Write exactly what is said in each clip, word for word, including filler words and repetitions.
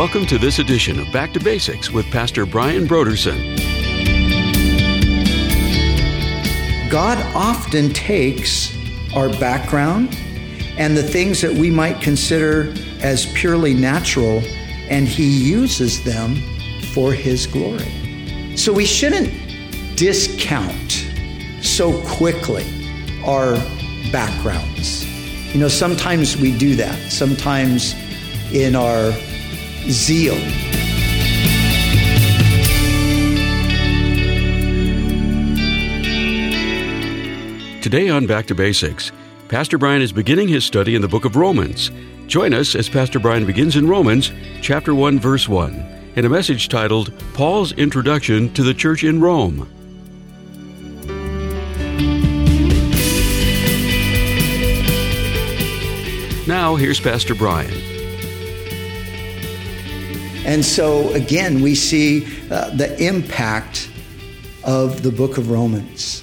Welcome to this edition of Back to Basics with Pastor Brian Broderson. God often takes our background and the things that we might consider as purely natural, and He uses them for His glory. So we shouldn't discount so quickly our backgrounds. You know, sometimes we do that. Sometimes in our zeal. Today on Back to Basics, Pastor Brian is beginning his study in the book of Romans. Join us as Pastor Brian begins in Romans chapter one, verse one, in a message titled, Paul's Introduction to the Church in Rome. Now, here's Pastor Brian. And so, again, we see uh, the impact of the book of Romans.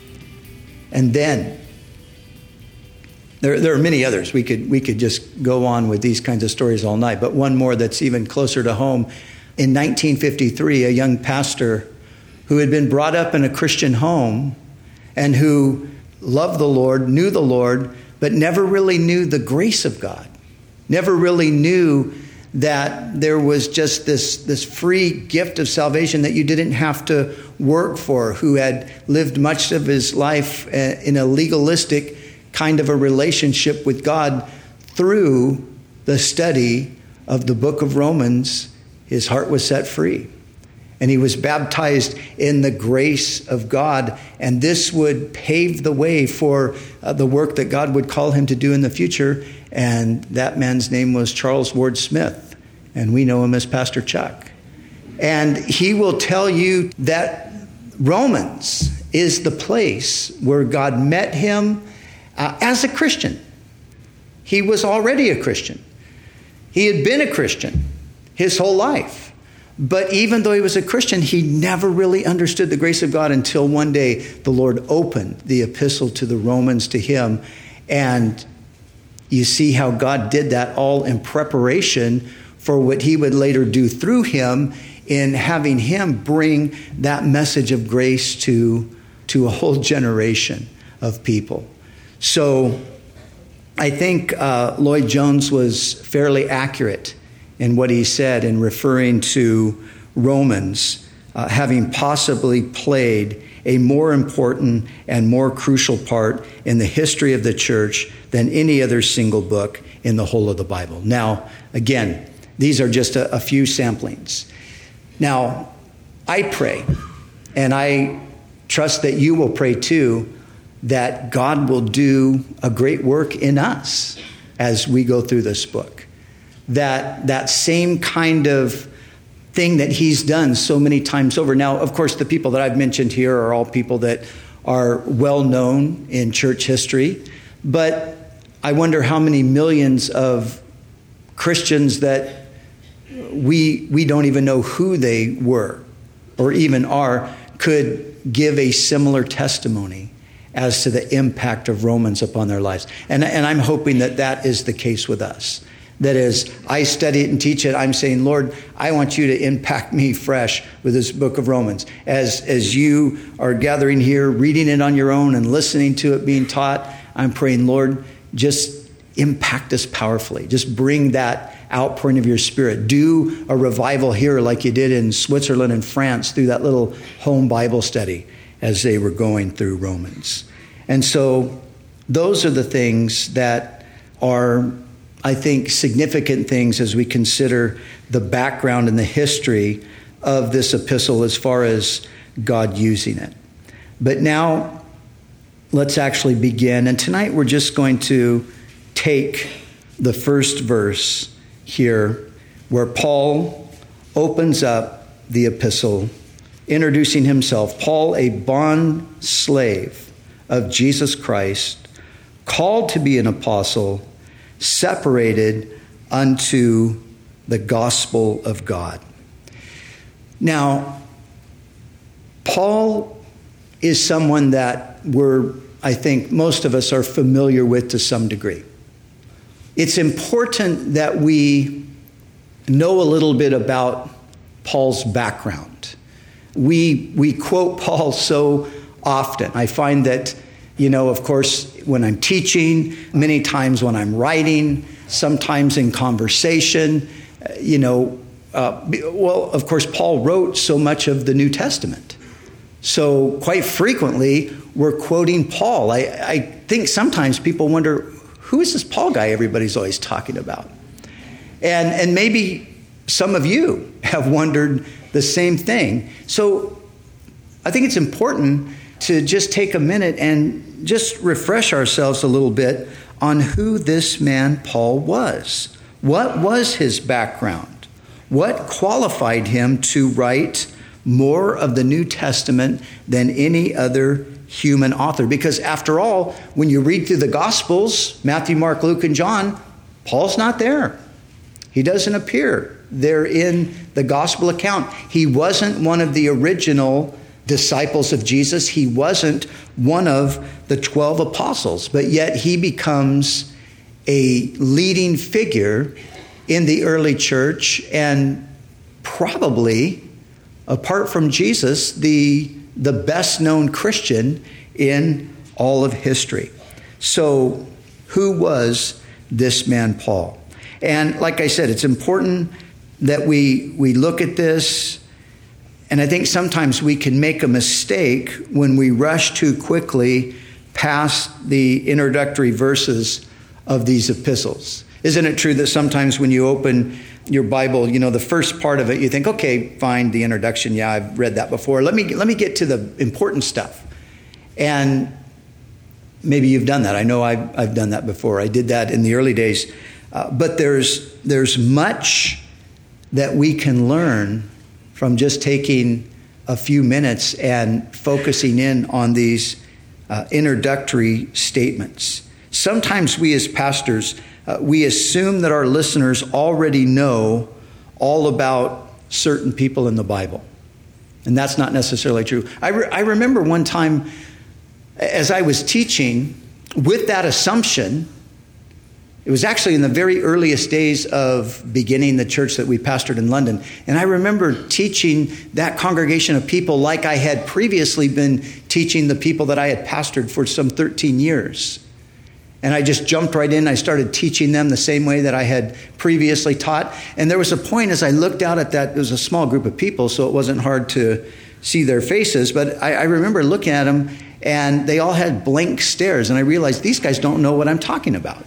And then, there, there are many others. We could, we could just go on with these kinds of stories all night. But one more that's even closer to home. In nineteen fifty-three, a young pastor who had been brought up in a Christian home and who loved the Lord, knew the Lord, but never really knew the grace of God. Never really knew that there was just this, this free gift of salvation that you didn't have to work for, who had lived much of his life in a legalistic kind of a relationship with God. Through the study of the book of Romans, his heart was set free. And he was baptized in the grace of God. And this would pave the way for uh, the work that God would call him to do in the future. And that man's name was Charles Ward Smith. And we know him as Pastor Chuck. And he will tell you that Romans is the place where God met him uh, as a Christian. He was already a Christian. He had been a Christian his whole life. But even though he was a Christian, he never really understood the grace of God until one day the Lord opened the epistle to the Romans to him. And you see how God did that all in preparation for what he would later do through him in having him bring that message of grace to, to a whole generation of people. So I think uh, Lloyd Jones was fairly accurate in what he said in referring to Romans uh, having possibly played a more important and more crucial part in the history of the church than any other single book in the whole of the Bible. Now, again, these are just a, a few samplings. Now, I pray, and I trust that you will pray too, that God will do a great work in us as we go through this book. That that same kind of thing that he's done so many times over. Now, of course, the people that I've mentioned here are all people that are well known in church history. But I wonder how many millions of Christians that we we don't even know who they were or even are could give a similar testimony as to the impact of Romans upon their lives. And, and I'm hoping that that is the case with us. That is, I study it and teach it. I'm saying, Lord, I want you to impact me fresh with this book of Romans. As, as you are gathering here, reading it on your own and listening to it being taught, I'm praying, Lord, just impact us powerfully. Just bring that outpouring of your Spirit. Do a revival here like you did in Switzerland and France through that little home Bible study as they were going through Romans. And so those are the things that are, I think, significant things as we consider the background and the history of this epistle as far as God using it. But now let's actually begin. And tonight we're just going to take the first verse here where Paul opens up the epistle, introducing himself. Paul, a bond slave of Jesus Christ, called to be an apostle, separated unto the gospel of God. Now, Paul is someone that we're, I think, most of us are familiar with to some degree. It's important that we know a little bit about Paul's background. We we quote Paul so often. I find that, you know, of course, when I'm teaching, many times when I'm writing, sometimes in conversation, you know, uh, well, of course, Paul wrote so much of the New Testament. So quite frequently, we're quoting Paul. I, I think sometimes people wonder, who is this Paul guy everybody's always talking about? And, and maybe some of you have wondered the same thing. So I think it's important to just take a minute and just refresh ourselves a little bit on who this man Paul was. What was his background? What qualified him to write more of the New Testament than any other human author? Because after all, when you read through the Gospels, Matthew, Mark, Luke, and John, Paul's not there. He doesn't appear there in the Gospel account. He wasn't one of the original disciples of Jesus. He wasn't one of the twelve apostles, but yet he becomes a leading figure in the early church, and probably, apart from Jesus, the, the best known Christian in all of history. So who was this man Paul? And like I said, it's important that we we look at this. And I think sometimes we can make a mistake when we rush too quickly past the introductory verses of these epistles. Isn't it true that sometimes when you open your Bible, you know, the first part of it, you think, okay, fine, the introduction, yeah, I've read that before. Let me let me get to the important stuff. And maybe you've done that. I know I've, I've done that before. I did that in the early days. Uh, but there's there's much that we can learn from just taking a few minutes and focusing in on these uh, introductory statements. Sometimes we as pastors, uh, we assume that our listeners already know all about certain people in the Bible. And that's not necessarily true. I, re- I remember one time as I was teaching with that assumption. It was actually in the very earliest days of beginning the church that we pastored in London. And I remember teaching that congregation of people like I had previously been teaching the people that I had pastored for some thirteen years. And I just jumped right in. I started teaching them the same way that I had previously taught. And there was a point as I looked out at that, it was a small group of people, so it wasn't hard to see their faces. But I, I remember looking at them, and they all had blank stares. And I realized these guys don't know what I'm talking about.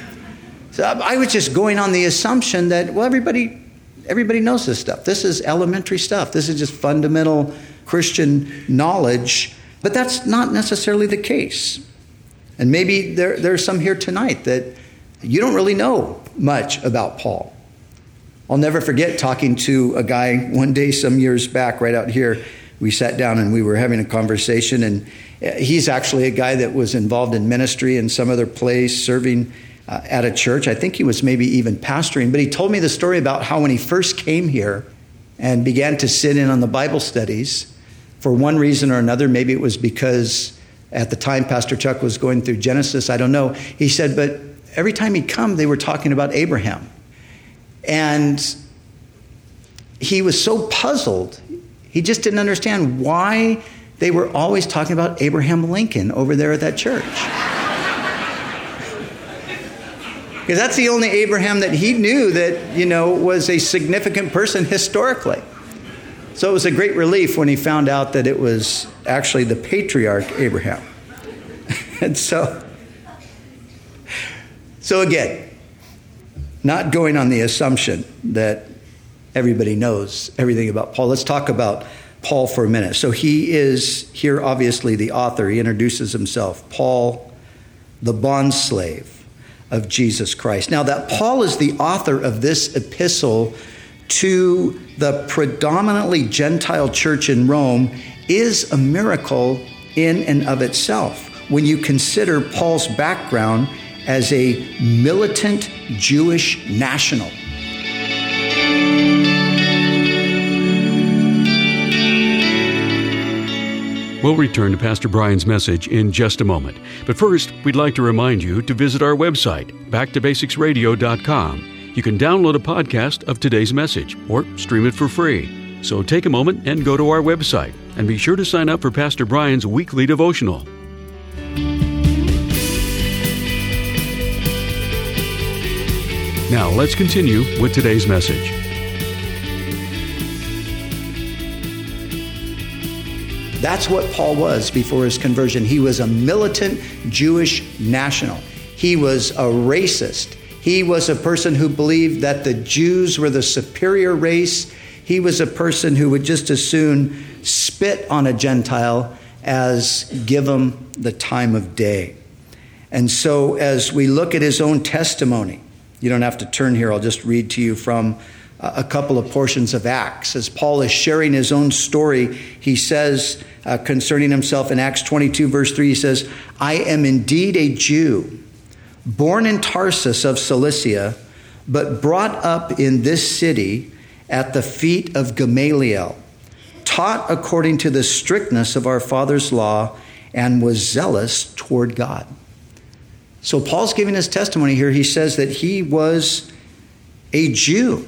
So I was just going on the assumption that, well, everybody everybody knows this stuff. This is elementary stuff. This is just fundamental Christian knowledge. But that's not necessarily the case. And maybe there, there are some here tonight that you don't really know much about Paul. I'll never forget talking to a guy one day some years back right out here. We sat down and we were having a conversation. And he's actually a guy that was involved in ministry in some other place, serving Uh, at a church. I think he was maybe even pastoring, but he told me the story about how when he first came here and began to sit in on the Bible studies, for one reason or another, maybe it was because at the time Pastor Chuck was going through Genesis, I don't know. He said, but every time he'd come, they were talking about Abraham. And he was so puzzled. He just didn't understand why they were always talking about Abraham Lincoln over there at that church. Because that's the only Abraham that he knew that, you know, was a significant person historically. So it was a great relief when he found out that it was actually the patriarch Abraham. And so, so again, not going on the assumption that everybody knows everything about Paul. Let's talk about Paul for a minute. So he is here, obviously, the author. He introduces himself, Paul, the bondslave of Jesus Christ. Now that Paul is the author of this epistle to the predominantly Gentile church in Rome is a miracle in and of itself when you consider Paul's background as a militant Jewish national. We'll return to Pastor Brian's message in just a moment. But first, we'd like to remind you to visit our website, back to basics radio dot com, You can download a podcast of today's message or stream it for free. So take a moment and go to our website, and be sure to sign up for Pastor Brian's weekly devotional. Now let's continue with today's message. That's what Paul was before his conversion. He was a militant Jewish national. He was a racist. He was a person who believed that the Jews were the superior race. He was a person who would just as soon spit on a Gentile as give him the time of day. And so as we look at his own testimony, you don't have to turn here, I'll just read to you from a couple of portions of Acts. As Paul is sharing his own story, he says uh, concerning himself in Acts twenty-two, verse three, he says, I am indeed a Jew, born in Tarsus of Cilicia, but brought up in this city at the feet of Gamaliel, taught according to the strictness of our father's law, and was zealous toward God. So Paul's giving his testimony here. He says that he was a Jew.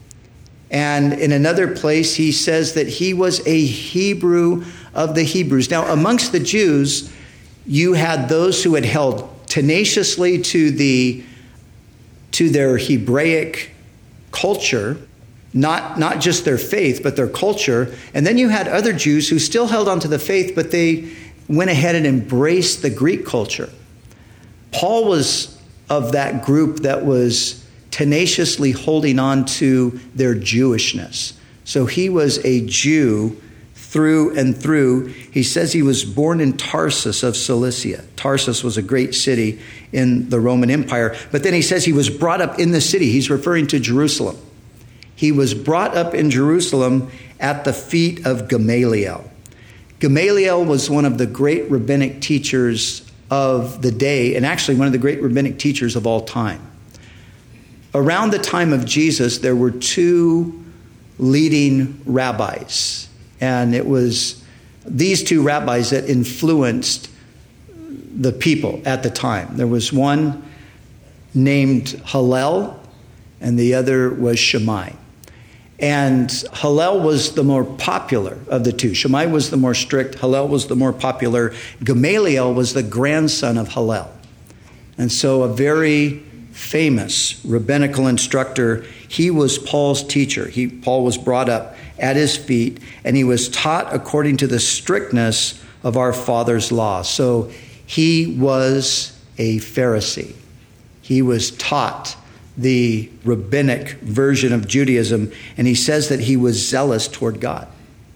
And in another place, he says that he was a Hebrew of the Hebrews. Now, amongst the Jews, you had those who had held tenaciously to the to their Hebraic culture, not, not just their faith, but their culture. And then you had other Jews who still held on to the faith, but they went ahead and embraced the Greek culture. Paul was of that group that was tenaciously holding on to their Jewishness. So he was a Jew through and through. He says he was born in Tarsus of Cilicia. Tarsus was a great city in the Roman Empire. But then he says he was brought up in the city. He's referring to Jerusalem. He was brought up in Jerusalem at the feet of Gamaliel. Gamaliel was one of the great rabbinic teachers of the day, and actually one of the great rabbinic teachers of all time. Around the time of Jesus, there were two leading rabbis, and it was these two rabbis that influenced the people at the time. There was one named Hillel, and the other was Shammai. And Hillel was the more popular of the two. Shammai was the more strict. Hillel was the more popular. Gamaliel was the grandson of Hillel. And so a very famous rabbinical instructor. He was Paul's teacher. He, Paul was brought up at his feet, and he was taught according to the strictness of our father's law. So he was a Pharisee. He was taught the rabbinic version of Judaism, and he says that he was zealous toward God.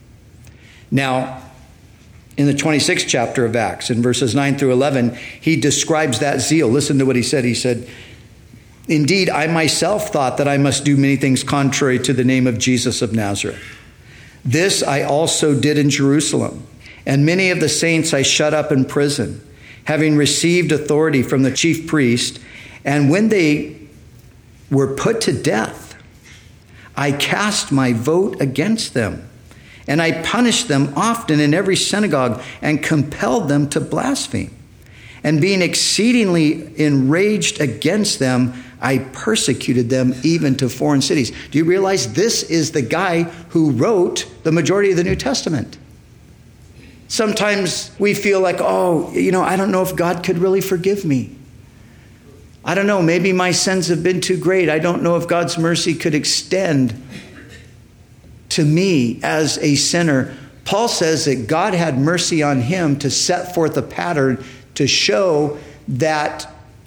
Now, in the twenty-sixth chapter of Acts, in verses nine through eleven, he describes that zeal. Listen to what he said. He said, indeed, I myself thought that I must do many things contrary to the name of Jesus of Nazareth. This I also did in Jerusalem, and many of the saints I shut up in prison, having received authority from the chief priest. And when they were put to death, I cast my vote against them, and I punished them often in every synagogue and compelled them to blaspheme. And being exceedingly enraged against them, I persecuted them even to foreign cities. Do you realize this is the guy who wrote the majority of the New Testament? Sometimes we feel like, oh, you know, I don't know if God could really forgive me. I don't know, maybe my sins have been too great. I don't know if God's mercy could extend to me as a sinner. Paul says that God had mercy on him to set forth a pattern to show that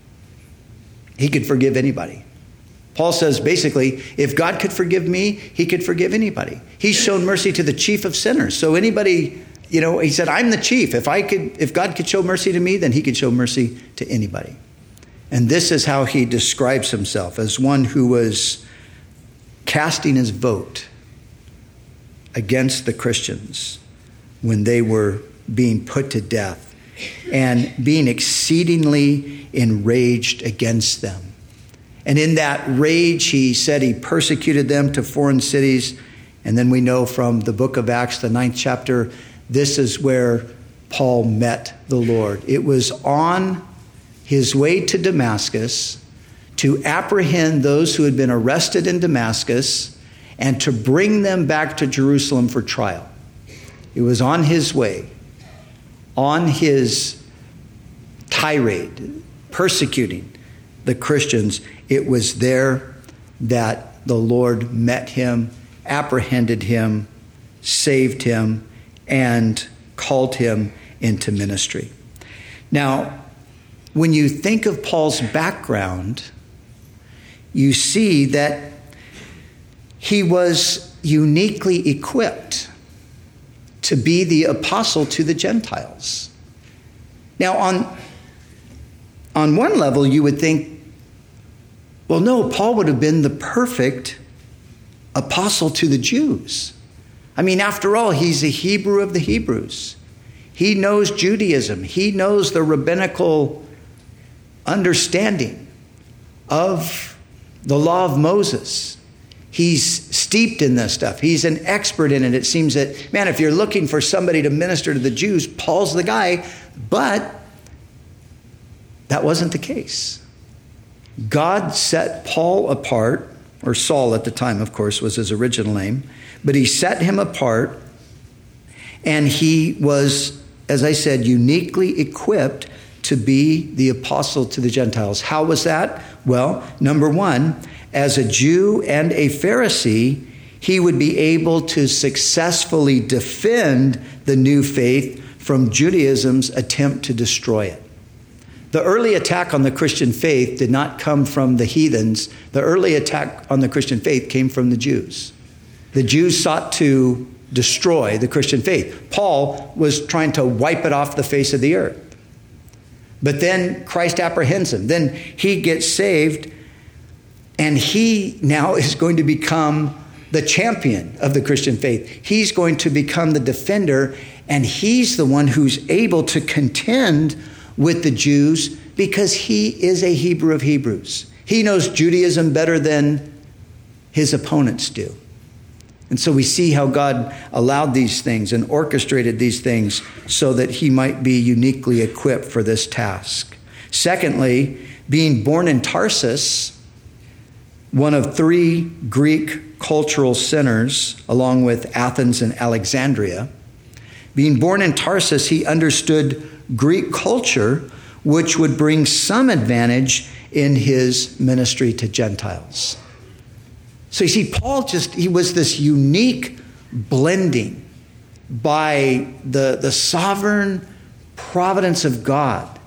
he could forgive anybody. Paul says basically, if God could forgive me, he could forgive anybody. He's shown mercy to the chief of sinners. So anybody, you know, he said, I'm the chief. If I could, if God could show mercy to me, then he could show mercy to anybody. And this is how he describes himself, as one who was casting his vote against the Christians when they were being put to death and being exceedingly enraged against them. And in that rage, he said he persecuted them to foreign cities. And then we know from the book of Acts, the ninth chapter, this is where Paul met the Lord. It was on his way to Damascus to apprehend those who had been arrested in Damascus and to bring them back to Jerusalem for trial. It was on his way, on his tirade, persecuting the Christians. It was there that the Lord met him, apprehended him, saved him, and called him into ministry. Now, when you think of Paul's background, you see that he was uniquely equipped to be the apostle to the Gentiles. Now, on, on one level, you would think, well, no, Paul would have been the perfect apostle to the Jews. I mean, after all, he's a Hebrew of the Hebrews. He knows Judaism. He knows the rabbinical understanding of the law of Moses. He's steeped in this stuff. He's an expert in it. It seems that, man, if you're looking for somebody to minister to the Jews, Paul's the guy. But that wasn't the case. God set Paul apart, or Saul at the time, of course, was his original name. But he set him apart, and he was, as I said, uniquely equipped to be the apostle to the Gentiles. How was that? Well, number one, as a Jew and a Pharisee, he would be able to successfully defend the new faith from Judaism's attempt to destroy it. The early attack on the Christian faith did not come from the heathens. The early attack on the Christian faith came from the Jews. The Jews sought to destroy the Christian faith. Paul was trying to wipe it off the face of the earth. But then Christ apprehends him. Then he gets saved, and he now is going to become the champion of the Christian faith. He's going to become the defender, and he's the one who's able to contend with the Jews because he is a Hebrew of Hebrews. He knows Judaism better than his opponents do. And so we see how God allowed these things and orchestrated these things so that he might be uniquely equipped for this task. Secondly, being born in Tarsus, one of three Greek cultural centers, along with Athens and Alexandria, being born in Tarsus, he understood Greek culture, which would bring some advantage in his ministry to Gentiles. So you see, Paul just, he was this unique blending by the, the sovereign providence of God.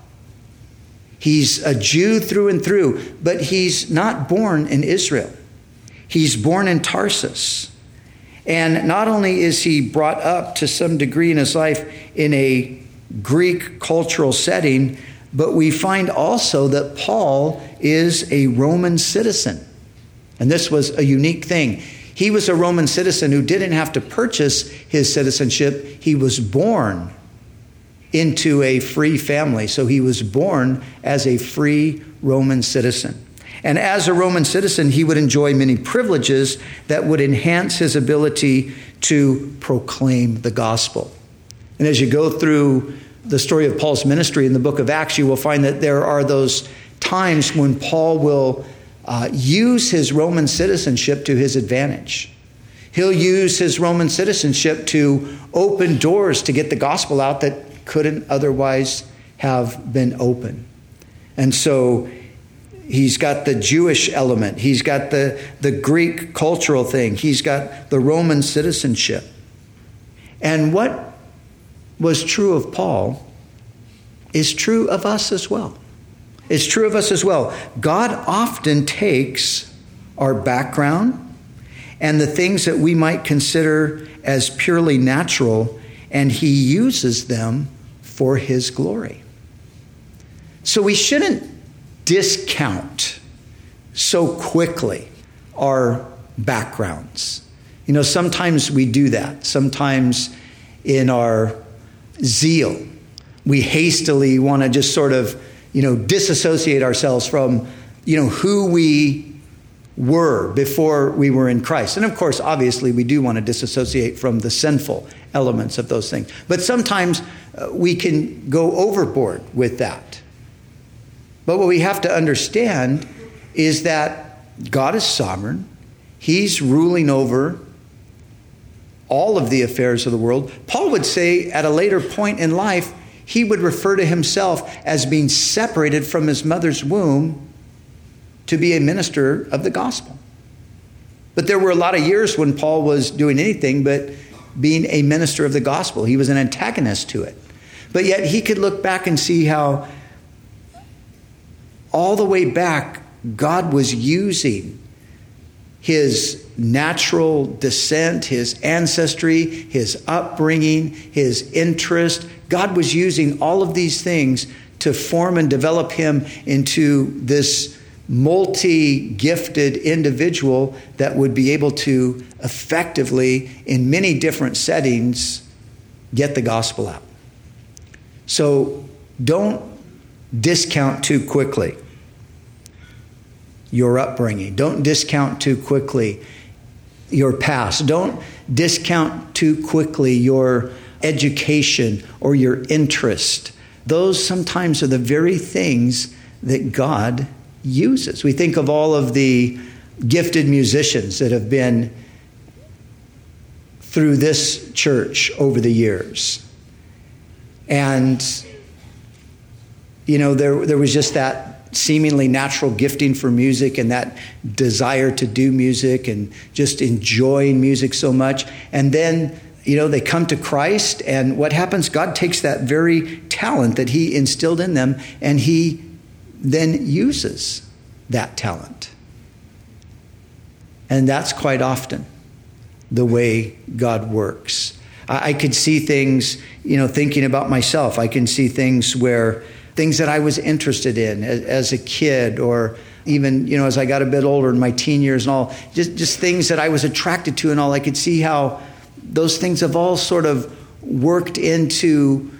He's a Jew through and through, but he's not born in Israel. He's born in Tarsus. And not only is he brought up to some degree in his life in a Greek cultural setting, but we find also that Paul is a Roman citizen. And this was a unique thing. He was a Roman citizen who didn't have to purchase his citizenship. He was born into a free family. So he was born as a free Roman citizen. And as a Roman citizen, he would enjoy many privileges that would enhance his ability to proclaim the gospel. And as you go through the story of Paul's ministry in the book of Acts, you will find that there are those times when Paul will uh, use his Roman citizenship to his advantage. He'll use his Roman citizenship to open doors to get the gospel out that couldn't otherwise have been open. And so he's got the Jewish element. He's got the, the Greek cultural thing. He's got the Roman citizenship. And what was true of Paul is true of us as well. It's true of us as well. God often takes our background and the things that we might consider as purely natural, and he uses them for his glory. So we shouldn't discount so quickly our backgrounds. You know, sometimes we do that. Sometimes in our zeal, we hastily want to just sort of, you know, disassociate ourselves from, you know, who we were before we were in Christ. And of course, obviously, we do want to disassociate from the sinful elements of those things. But sometimes uh, we can go overboard with that. But what we have to understand is that God is sovereign. He's ruling over all of the affairs of the world. Paul would say at a later point in life, he would refer to himself as being separated from his mother's womb to be a minister of the gospel. But there were a lot of years when Paul was doing anything but being a minister of the gospel. He was an antagonist to it. But yet he could look back and see how all the way back, God was using his natural descent, his ancestry, his upbringing, his interest. God was using all of these things to form and develop him into this multi-gifted individual that would be able to effectively, in many different settings, get the gospel out. So don't discount too quickly your upbringing. Don't discount too quickly your past. Don't discount too quickly your education or your interest. Those sometimes are the very things that God uses. We think of all of the gifted musicians that have been through this church over the years. And, you know, there, there was just that seemingly natural gifting for music and that desire to do music and just enjoying music so much. And then, you know, they come to Christ, and what happens? God takes that very talent that he instilled in them, and he then uses that talent. And that's quite often the way God works. I, I could see things, you know, thinking about myself, I can see things where things that I was interested in as, as a kid, or even, you know, as I got a bit older in my teen years and all, just, just things that I was attracted to and all. I could see how those things have all sort of worked into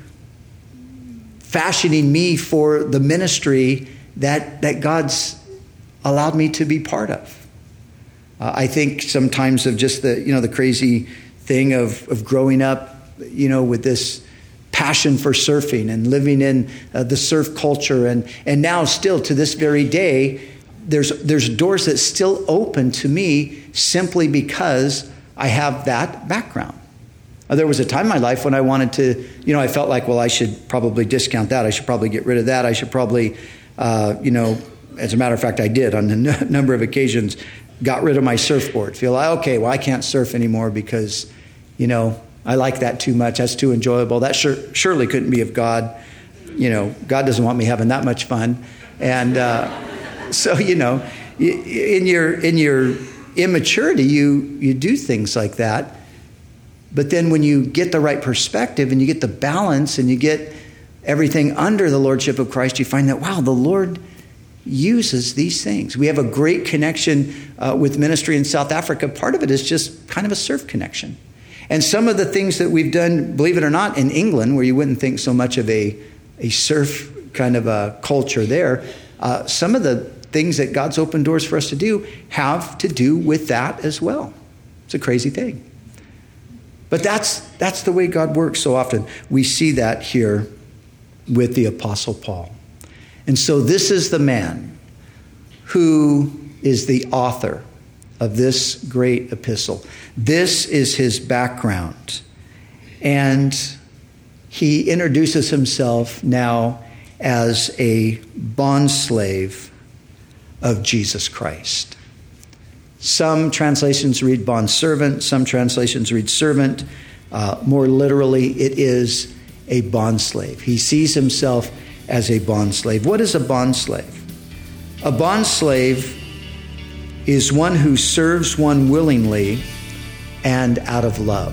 fashioning me for the ministry that, that God's allowed me to be part of. Uh, I think sometimes of just the, you know, the crazy thing of, of growing up, you know, with this passion for surfing and living in uh, the surf culture. And, and now still to this very day, there's, there's doors that still open to me simply because I have that background. Uh, there was a time in my life when I wanted to, you know, I felt like, well, I should probably discount that. I should probably get rid of that. I should probably, uh, you know, as a matter of fact, I did on a n- number of occasions, got rid of my surfboard. Feel like, okay, well, I can't surf anymore because, you know, I like that too much. That's too enjoyable. That sure, surely couldn't be of God. You know, God doesn't want me having that much fun. And uh, so, you know, in your in your immaturity, you you do things like that. But then when you get the right perspective and you get the balance and you get everything under the lordship of Christ, you find that, wow, the Lord uses these things. We have a great connection uh, with ministry in South Africa. Part of it is just kind of a surf connection. And some of the things that we've done, believe it or not, in England, where you wouldn't think so much of a, a surf kind of a culture there, uh, some of the things that God's opened doors for us to do have to do with that as well. It's a crazy thing. But that's that's the way God works so often. We see that here with the Apostle Paul. And so this is the man who is the author of this great epistle. This is his background. And he introduces himself now as a bondslave of Jesus Christ. Some translations read bondservant, some translations read servant. Uh, more literally, it is a bondslave. He sees himself as a bondslave. What is a bondslave? A bondslave is one who serves one willingly and out of love.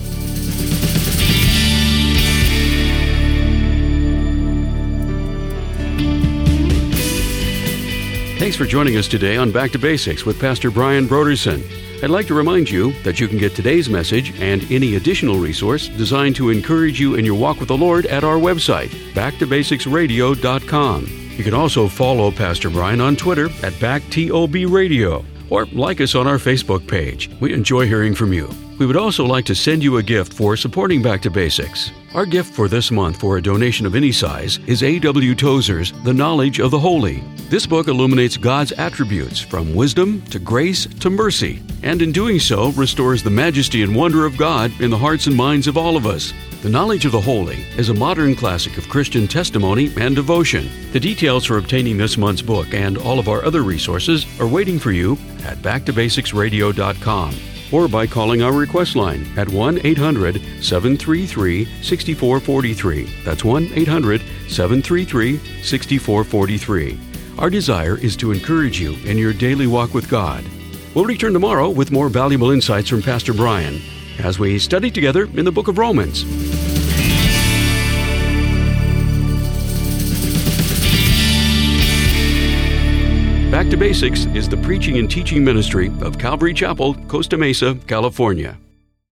Thanks for joining us today on Back to Basics with Pastor Brian Brodersen. I'd like to remind you that you can get today's message and any additional resource designed to encourage you in your walk with the Lord at our website, back to basics radio dot com. You can also follow Pastor Brian on Twitter at back T O B Radio, or like us on our Facebook page. We enjoy hearing from you. We would also like to send you a gift for supporting Back to Basics. Our gift for this month for a donation of any size is A W Tozer's The Knowledge of the Holy. This book illuminates God's attributes from wisdom to grace to mercy, and in doing so restores the majesty and wonder of God in the hearts and minds of all of us. The Knowledge of the Holy is a modern classic of Christian testimony and devotion. The details for obtaining this month's book and all of our other resources are waiting for you at back to basics radio dot com or by calling our request line at one eight hundred seven three three six four four three. That's one eight hundred seven three three six four four three. Our desire is to encourage you in your daily walk with God. We'll return tomorrow with more valuable insights from Pastor Brian as we study together in the book of Romans. Back to Basics is the preaching and teaching ministry of Calvary Chapel, Costa Mesa, California.